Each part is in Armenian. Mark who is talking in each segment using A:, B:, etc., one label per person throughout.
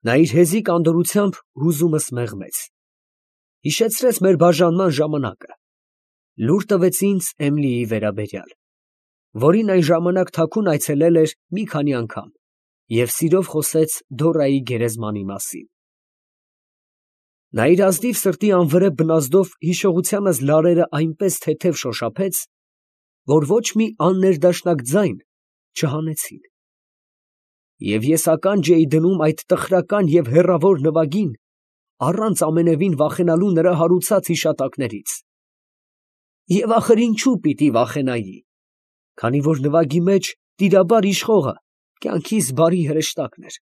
A: Նա իր հեզիկ անդորրությամբ հուզումս մեղմեց։ Հիշեցրեց մեր բաժանման ժամանակը։ Լուր տվեց ինձ Էմիլիի վերաբերյալ, որին այն ժամանակ թաքուն այցելել էր մի քանի անգամ, և սիրով խոսեց Դորայի գերեզմանի մասին։ Նա իր ազնիվ սրտի անվրեպ բնազդով հիշողությանս լարերը այնպես թեթև շոշափեց, որ ոչ մի աններդաշնակ ձայն չհանեցին։ Եվ ես ականջ էի դնում այդ տխրական և հեռավոր նվագին, առանց ամենևին վախենալու նրա հարուցած հիշատակներից։ Եվ ախր ինչու պիտի վախենայի, քանի որ նվագի մեջ տիրաբար իշխողը կյանքիս բարի հրեշտակն էր։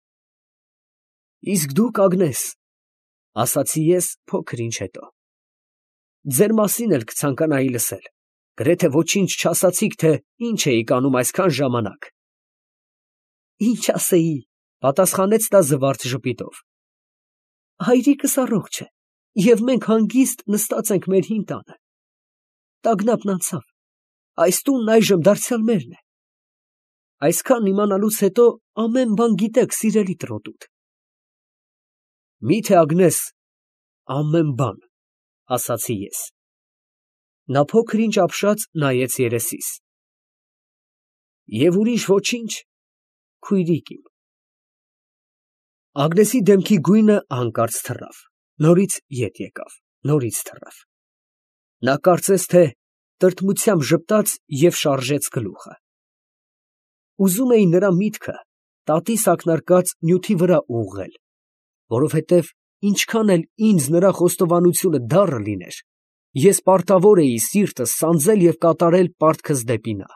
A: Իսկ դուք, Ագնես, ֊ ասացի ես փոքր ինչ հետո, ֊ ձեր մասին էլ կցանկանայի լսել, գրեթե ոչինչ չասացիք, թե ինչ էիք անում այսքան ժամանակ։ Ինչ ասեի, ֊ պատասխանեց նա զվարթ ժպիտով. հայրիկս առողջ է, և մենք հանգիստ նստած ենք մեր հին տանը։ Տագնապն անցավ, այս տունն այժմ դարձյալ մերն է։ Այսքան իմանալուց հետո ամեն բան գիտեք, սիրելի trոտուտ։ Մի՞թե, Ագնես, ամեն բան, ֊ ասացի ես։ Նա փոքր ինչ ապշած նայեց երեսիս։ Եվ ուրիշ ոչինչ, քույրիկ իմ։ Ագնեսի դեմքի գույնը հանկարծ թռավ, նորից ետ եկավ, նորից թռավ։ Նա կարծես թե տրտմությամբ ժպտաց և շարժեց գլուխը։ Ուզում էի նրա միտքը տատիս ակնարկած նյութի վրա ուղղել, որովհետև ինչքան էլ ինձ նրա խոստովանությունը դառը լիներ, ես պարտավոր էի սիրտս սանձել և կատարել պարտքս դեպի նա։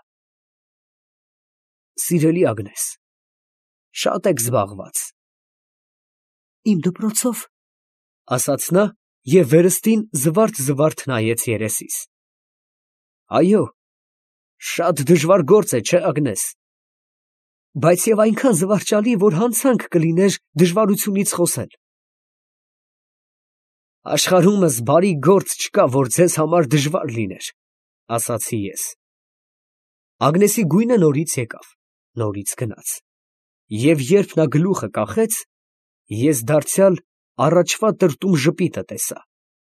A: Սիրելի Ագնես, շատ եք զբաղված։ Իմ դպրոցով, ֊ ասաց նա և վերստին զվարթ նայեց երեսիս։ Այո, շատ դժվար գործ է, չէ՞, Ագնես։ Բայց և այնքան զվարճալի, որ հանցանք կլիներ դժվարությունից խոսել։ Աշխարհումս բարի գործ չկա, որ ձեզ համար դժվար լիներ, ֊ ասացի ես։ Ագնեսի գույնը նորից եկավ, նորից գնաց, և երբ նա գլուխը կախեց, ես դարձյալ առաջվա տրտում ժպիտը տեսա։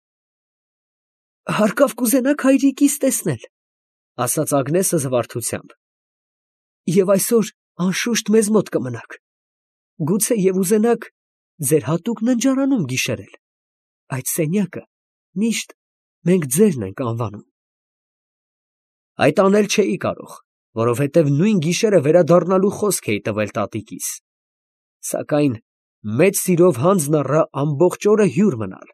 A: Հարկավ կուզենաք հայրիկիս տեսնել, ֊ ասաց Ագնեսը զվարթությամբ, և այսօր անշուշտ մեզ մոտ կմնաք։ Գուցե և ուզենաք ձեր հատուկ ննջարանում գիշերել, այդ սենյակը միշտ մենք ձերն ենք անվանում։ Այդ անել չէի կարող, որովհետև նույն գիշերը վերադառնալու խոսք էի տվել տատիկիս, սակայն մեծ սիրով հանձն առա ամբողջ օրը հյուր մնալ։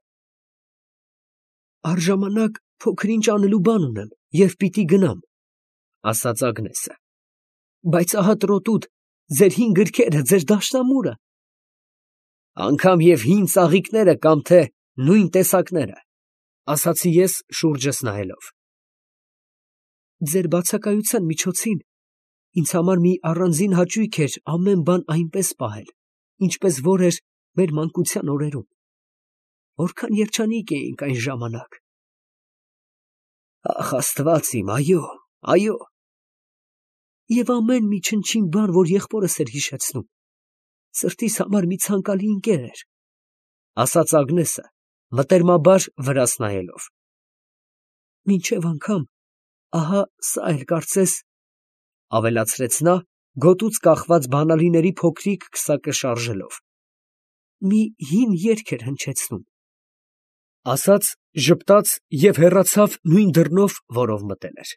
A: Առժամանակ փոքր ինչ անելու բան ունեմ և պիտի գնամ, ֊ ասաց Ագնեսը, բայց ահա trոտուտ, ձեր հին գրքերը, ձեր դաշնամուրը։ Անգամ և հին ծաղիկները կամ թե նույն տեսակները, ֊ ասացի ես շուրջս նայելով։ Ձեր բացակայության միջոցին ինձ համար մի առանձին հաճույք էր ամեն բան այնպես պահել, ինչպես որ էր մեր մանկության օրերում։ Որքան երջանիկ էինք այն ժամանակ։ Ախ, Աստված իմ, այո, այո։ Եվ ամեն մի չնչին բան, որ եղբորս էր հիշեցնում, սրտիս համար մի ցանկալի ընկեր էր, ֊ ասաց Ագնեսը, մտերմաբար վրաս նայելով։ Մինչև անգամ, ահա սա էլ կարծես, ֊ ավելացրեց նա, գոտուց կախված բանալիների փոքրիկ քսակը շարժելով, մի հին երգ էր հնչեցնում, ասաց, ժպտաց և հեռացավ նույն դռնով, որով մտել էր։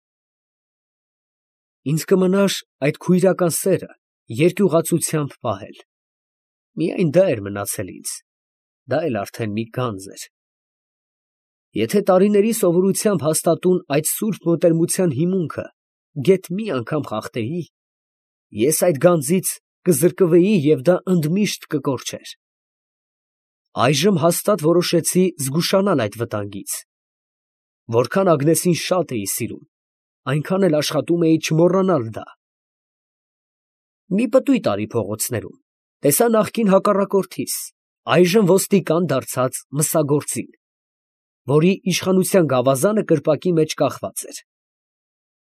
A: Ինձ կմնար այդ քույրական սերը երկյուղացությամբ պահել։ Միայն դա էր մնացել ինձ, դա էլ արդեն մի գանձ էր։ Եթե տարիների սովորությամբ հաստատուն այդ սուրբ մոտերմության հիմունքը գեթ մի անգամ խախտեի, ես այդ գանձից կզրկվեի և դա ընդմիշտ կկորչեր։ Այժմ հաստատ որոշեցի զգուշանալ այդ վտանգից։ Որքան Ագնեսին շատ էի սիրում, այնքան էլ աշխատում էի չմոռանալ դա։ Մի պտույտ արի փողոցներում, տեսա նախկին հակառակորդիս, այժմ ոստիկան դարձած մսագործին, որի իշխանության գավազանը կրպակի մեջ կախված էր։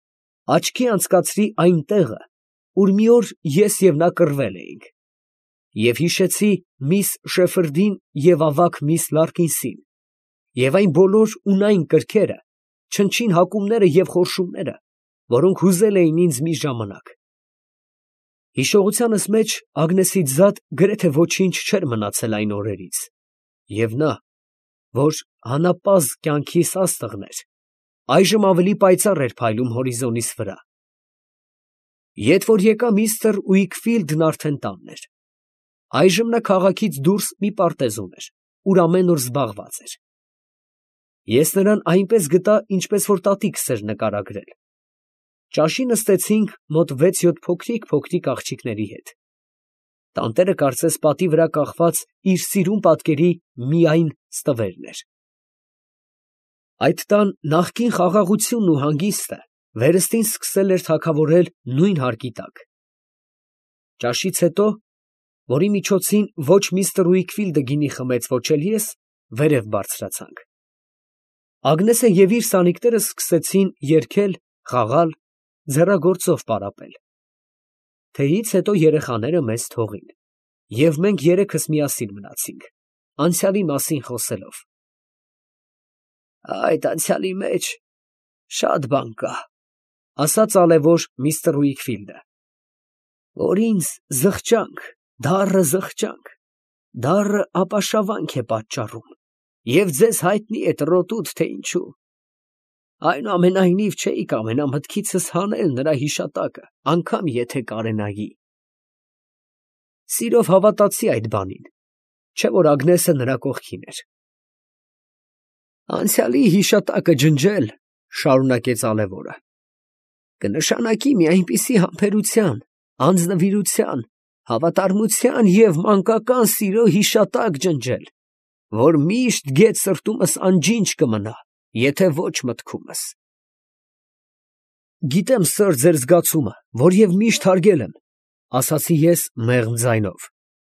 A: Աչքի անցկացրի այն տեղը, ուր մի օր ես և նա կռվել էինք, Եվ հիշեցի միս Շեֆրդին և ավագ միս Լարկինսին, և այն բոլոր ունայն կրքերը, չնչին հակումները և խորշումները, որոնք հուզել էին ինձ մի ժամանակ։ Հիշողությանս մեջ Ագնեսից զատ գրեթե ոչինչ չէր մնացել այն օրերից, և նա, որ հանապազգ կյանքիս աստղն էր, այժմ ավելի պայծառ էր փայլում հորիզոնիս վրա։ Ետ որ եկա միստր Ուիքֆիլդն արդեն տանն էր։ Այժմ նա քաղաքից դուրս մի պարտեզ ուներ, ուր ամեն օր զբաղված էր։ Ես նրան այնպես գտա, ինչպես որ տատիկս էր նկարագրել։ Ճաշի նստեցինք մոտ 6-7 փոքրիկ աղջիկների հետ։ Տանտերը կարծես պատի վրա կախված իր սիրուն պատկերի միայն ստվերն էր։ Այդ տան նախկին խաղաղությունն ու հանգիստը վերստին սկսել էր թագավորել նույն հարկի տակ։ Ճաշից հետո, որի միջոցին ոչ միստր Ուիքֆիլդը գինի խմեց, ոչ էլ ես, վերև բարձրացանք։ Ագնեսը և իր սանիկները սկսեցին երգել, խաղալ, ձեռագործով պարապել։ Թեյից հետո երեխաները մեզ թողին, և մենք երեքս միասին մնացինք, անցյալի մասին խոսելով։ «Այդ անցյալի մեջ շատ բան կա, ֊ ասաց ալևոր միստր Ուիքֆիլդը, ֊ որ ինձ զղջանք, դառը ապաշավանք է պատճառում, և ձեզ հայտնի է տռոտուտ, թե ինչու։ Այնուամենայնիվ չէի կամենա մտքիցս հանել նրա հիշատակը, անգամ եթե կարենայի։ Սիրով հավատացի այդ բանին, չէ՞ որ Ագնեսը նրա կողքին էր։ Անցյալի հիշատակը ջնջել, ֊ շարունակեց ալևորը, ֊ կնշանակի մի այնպիսի համբերության, անձնվիրության, հավատարմության և մանկական սիրո հիշատակ ջնջել, որ միշտ գեթ սրտումս անջինջ կմնա, եթե ոչ մտքումս։ Գիտեմ, սըր, ձեր զգացումը, որ և միշտ հարգել եմ, ֊ ասացի ես մեղմ ձայնով։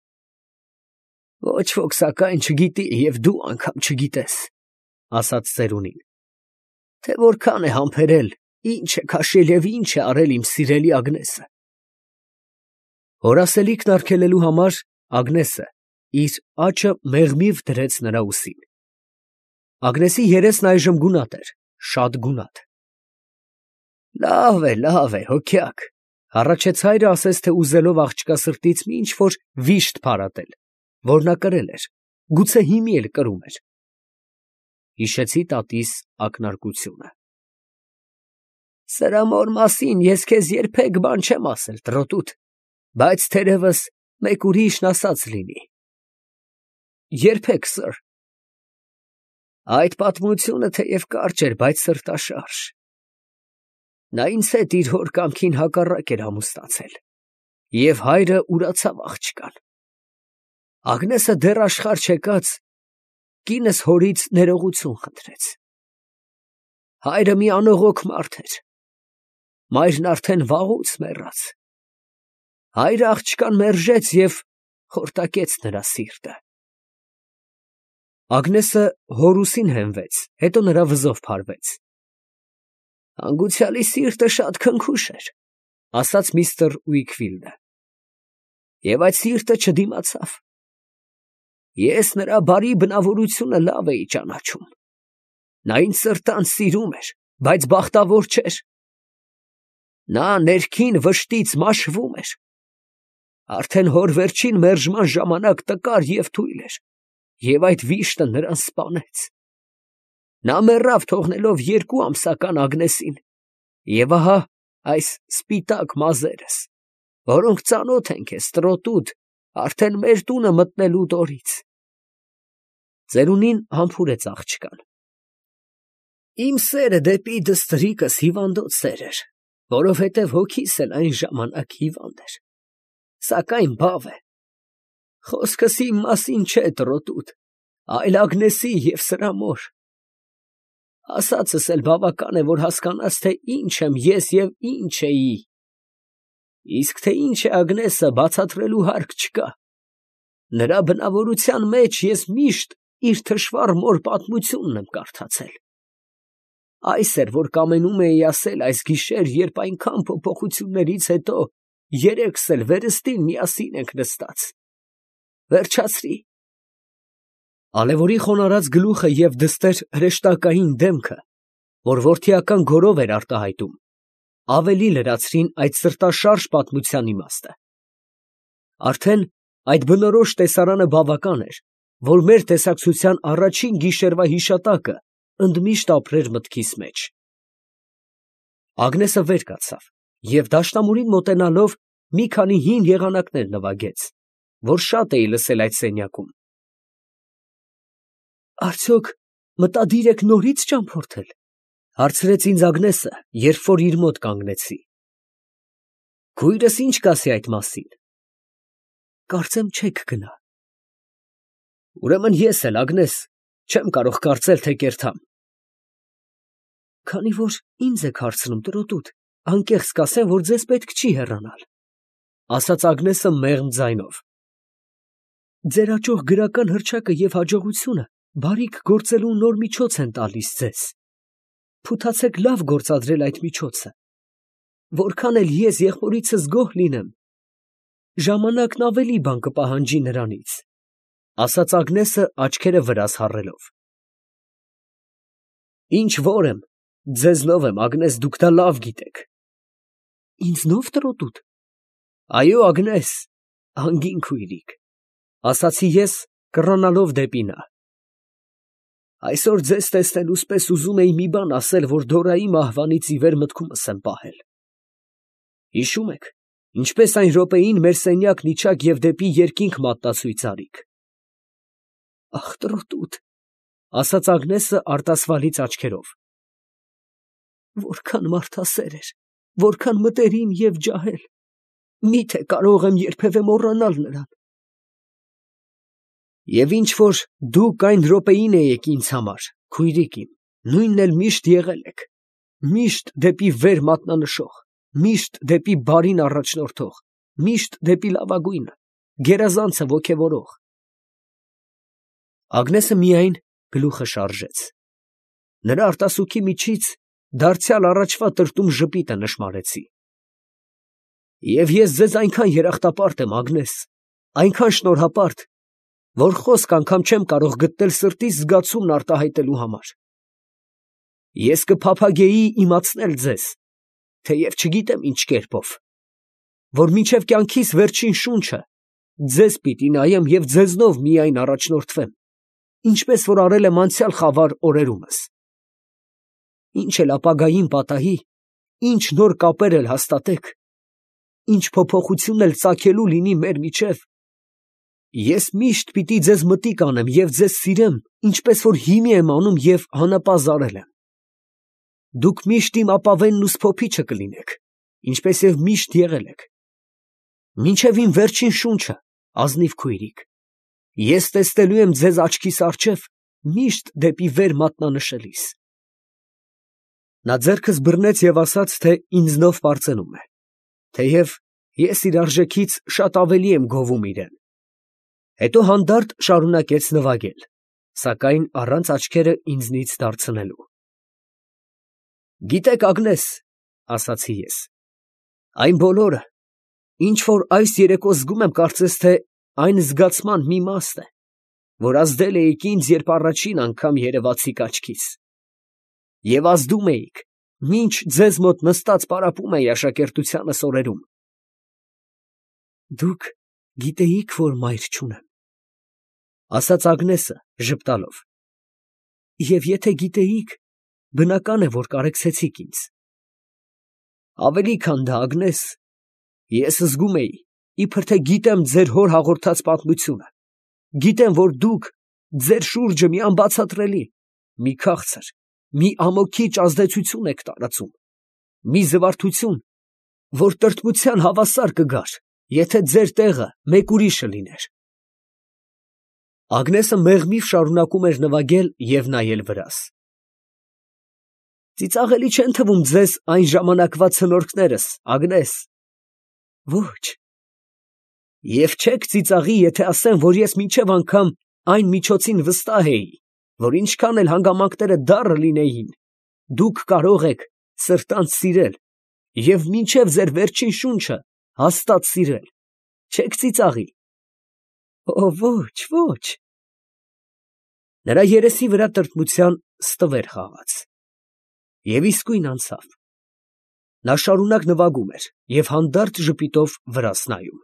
A: Ոչ ոք սակայն չգիտի, և դու անգամ չգիտես, ֊ ասաց ծերունին, թե որքան է համբերել, ինչ է քաշել և ինչ է արել իմ սիրելի Ագնեսը։ Հորասելիքն արգելելու համար Ագնեսը իր աջը մեղմիվ դրեց նրա ուսին։ Ագնեսի երեսն այժմ գունատ էր, շատ գունատ։ Լավ է, հոգյակ, ֊ հառաչեց հայրը, ասես թե ուզելով աղջկա սրտից մի ինչ֊որ վիշտ փարատել, որ նա կրել էր, գուցե հիմի էլ կրում էր։ Հիշեցի տատիս ակնարկությունը։ Սրա մոր մասին ես քեզ երբեք բան չեմ ասել, տռոտուտ, բայց թերևս մեկ ուրիշն ասած լինի։ Երբեք, սըր։ Այդ պատմությունը թեև կարճ էր, բայց սրտաշարժ։ Նա ինձ հետ իր հոր կամքին հակառակ էր ամուսնացել, և հայրը ուրացավ աղջկան։ Ագնեսը դեռ աշխարհ չեկած կինս հորից ներողություն խնդրեց։ Հայրը մի անողոք մարդ էր, մայրն արդեն վաղուց մեռած։ Հայրը աղջկան մերժեց և խորտակեց նրա սիրտը։ Ագնեսը հոր ուսին հենվեց, հետո նրա վզով փարվեց։ Հանգուցյալի սիրտը շատ քնքուշ էր, ֊ ասաց միստր Ուիքֆիլդը, և այդ սիրտը չդիմացավ։ Ես նրա բարի բնավորությունը լավ էի ճանաչում։ Նա ինձ սրտանց սիրում էր, բայց բախտավոր չէր։ Նա ներքին վշտից մաշվում էր։ Արդեն հոր վերջին մերժման ժամանակ տկար և թույլ էր, և այդ վիշտը նրան սպանեց։ Նա մեռավ, թողնելով 2 ամսական Ագնեսին, և ահա այս սպիտակ մազերս, որոնք ծանոթ են քեզ, տռոտուտ, արդեն մեր տունը մտնելուդ օրից։ Ծերունին համբուրեց աղջկան։ Իմ սերը դեպի դստրիկս հիվանդոտ սեր էր, որովհետև հոգիս էլ այն ժամանակ հիվանդ էր, սակայն բավ է։ Խոսքս իմ մասին չէ, տռոտուտ, այլ Ագնեսի և սրա մոր։ Ասածս էլ բավական է, որ հասկանաս, թե ինչ եմ ես և ինչ էի։ Իսկ թե ինչ է Ագնեսը, բացատրելու հարկ չկա։ Նրա բնավորության մեջ ես միշտ իր թշվառ մոր պատմությունն եմ կարդացել։ Այս էր, որ կամենում էի ասել այս գիշեր, երբ այնքան փոփոխություններից հետո երեքս էլ վերստին միասին ենք նստած։ վերջացրի։ Ալևորի խոնարհած գլուխը և դստեր հրեշտակային դեմքը, որ որդիական գորով էր արտահայտում, ավելի լրացրին այդ սրտաշարժ պատմության իմաստը։ Արդեն այդ բնորոշ տեսարանը բավական էր, որ մեր տեսակցության առաջին գիշերվա հիշատակը ընդմիշտ ապրեր մտքիս մեջ։ Ագնեսը վեր կացավ և դաշնամուրին մոտենալով մի քանի հին եղանակներ նվագեց, որ շատ էի լսել այդ սենյակում։ Արդյոք մտադիր եք նորից ճամփորդել, հարցրեց ինձ Ագնեսը, երբ որ իր մոտ կանգնեցի։ Քույրս ինչ կասի այդ մասին։ Կարծեմ չեք գնա։ Ուրեմն ես էլ, Ագնես, չեմ կարող կարծել, թե կերթամ։ Քանի որ ինձ եք հարցնում, տրոտուտ, անկեղծ կասեմ, որ ձեզ պետք չի հեռանալ, ասաց Ագնեսը մեղմ ձայնով։ Ձեր աճող գրական հռչակը և հաջողությունը բարիք գործելու նոր միջոց են տալիս ձեզ։ Փութացեք լավ գործադրել այդ միջոցը։ Որքան էլ ես եղբորիցս գոհ լինեմ, ժամանակն ավելի բան կպահանջի նրանից, ասաց Ագնեսը աչքերը վրաս հառելով։ Ինչ որ եմ, ձեզնով եմ, Ագնես, դուք դա լավ գիտեք։ Ինձնով, տրոտուտ։ Այո, Ագնես, անգին քույրիկ, ասացի ես, կռանալով դեպի նա։ Այսօր ձեզ տեսնելուց պես ուզում էի մի բան ասել, որ Դորայի մահվանից ի վեր մտքումս եմ պահել։ Հիշում եք, ինչպես այն րոպեին մեր սենյակն իջաք և դեպի երկինք մատնացույց արիք։ Ախ, տրոտուտ, ասաց Ագնեսը արտասվալից աչքերով։ Որքան մարդասեր էր, որքան մտերիմ և ջահել, միթե կարող եմ երբևէ մոռանալ նրան։ Եվ ինչ որ դուք այն րոպեին էիք ինձ համար, քույրիկ իմ, նույնն էլ միշտ եղել եք, միշտ դեպի վեր մատնանշող, միշտ դեպի բարին առաջնորդող, միշտ դեպի լավագույնը, գերազանցը ոգևորող։ Ագնեսը միայն գլուխը շարժեց։ Նրա արտասուքի միջից դարձյալ առաջվա տրտում ժպիտը նշմարեցի։ Եվ ես ձեզ այնքան երախտապարտ եմ, Ագնես, այնքան շնորհապարտ, որ խոսք անգամ չեմ կարող գտնել սրտիս զգացումն արտահայտելու համար։ Ես կփափագեի իմացնել ձեզ, թեև չգիտեմ ինչ կերպով, որ մինչև կյանքիս վերջին շունչը ձեզ պիտի նայեմ և ձեզնով միայն առաջնորդվեմ, ինչպես որ արել եմ անցյալ խավար օրերումս։ Ինչ էլ ապագային պատահի, ինչ նոր կապեր էլ հաստատեք, ինչ փոփոխություն էլ ծագելու լինի մեր միջև, ես միշտ պիտի ձեզ մտիկ անեմ և ձեզ սիրեմ, ինչպես որ հիմի եմ անում և հանապազարել եմ։ Դուք միշտ իմ ապավենն ու սփոփիչը կլինեք, ինչպես և միշտ եղել եք։ Մինչև իմ վերջին շունչը, ազնիվ քույրիկ, ես տեսնելու եմ ձեզ աչքիս առջև միշտ դեպի վեր մատնանշելիս։ Նա ձեռքս բռնեց և ասաց, թե ինձնով պարծենում է, թեև ես իր արժեքից շատ ավելի եմ գովում իրեն։ Հետո հանդարտ շարունակեց նվագել, սակայն առանց աչքերը ինձնից դարձնելու։ Գիտեք, Ագնես, ասացի ես, այն բոլորը, ինչ որ այս երեկո զգում եմ, կարծես թե այն զգացման մի մաս է, որ ազդել էիք ինձ, երբ առաջին անգամ երևացիք աչքիս, և ազդում էիք, մինչ ձեզ մոտ նստած պարապում էի աշակերտությանս օրերում։ Դուք գիտեիք, որ մայր չունեմ, ասաց Ագնեսը ժպտալով, և եթե գիտեիք, բնական է, որ կարեկցեցիք ինձ։ Ավելի քան դա, Ագնես, ես զգում էի, իբր թե գիտեմ ձեր հոր հաղորդած պատմությունը, գիտեմ, որ դուք ձեր շուրջը մի անբացատրելի, մի քաղցր, մի ամոքիչ ազդեցություն եք տարածում, մի զվարթություն, որ տրտմության հավասար կգար, եթե ձեր տեղը մեկ ուրիշը լիներ։ Ագնեսը մեղմիվ շարունակում էր նվագել և նայել վրաս։ Ծիծաղելի չեն թվում ձեզ այն ժամանակվա ցնորքներս, Ագնես։ Ոչ։ Եվ չեք ծիծաղի, եթե ասեմ, որ ես մինչև անգամ այն միջոցին վստահ էի, որ ինչքան էլ հանգամանքները դառը լինեին, դուք կարող եք սրտանց սիրել և մինչև ձեր վերջին շունչը հաստատ սիրել։ Չեք ծիծաղի։ Ոչ, ոչ։ Նրա երեսի վրա տրտմության ստվեր խաղաց։ Եվ իսկույն անցավ։ Նա շարունակ նվագում էր և հանդարտ ժպիտով վրաս նայում։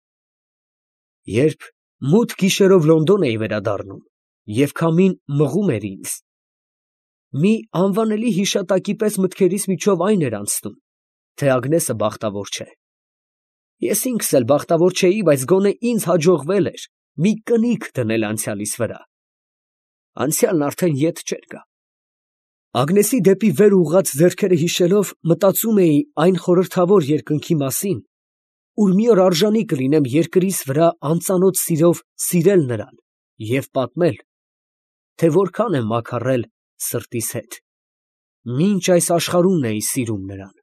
A: Երբ մութ գիշերով Լոնդոն էի վերադառնում և քամին մղում էր ինձ, մի անվանելի հիշատակի պես մտքերիս միջով այն էր անցնում, թե Ագնեսը բախտավոր չէ։ Ես ինքս էլ բախտավոր չէի, բայց գոնե ինձ հաջողվել էր մի կնիկ դնել անցյալիս վրա։ Անցյալն արդեն ետ չէր գա։ Ագնեսի դեպի վեր ուղղած ձեռքերը հիշելով, մտածում էի այն խորհրդավոր երկնքի մասին, ուր մի օր արժանի կլինեմ երկրիս վրա անծանոթ սիրով սիրել նրան և պատմել, թե որքան եմ մաքարrել սրտիս հետ, մինչ այս աշխարհումն էի սիրում նրան։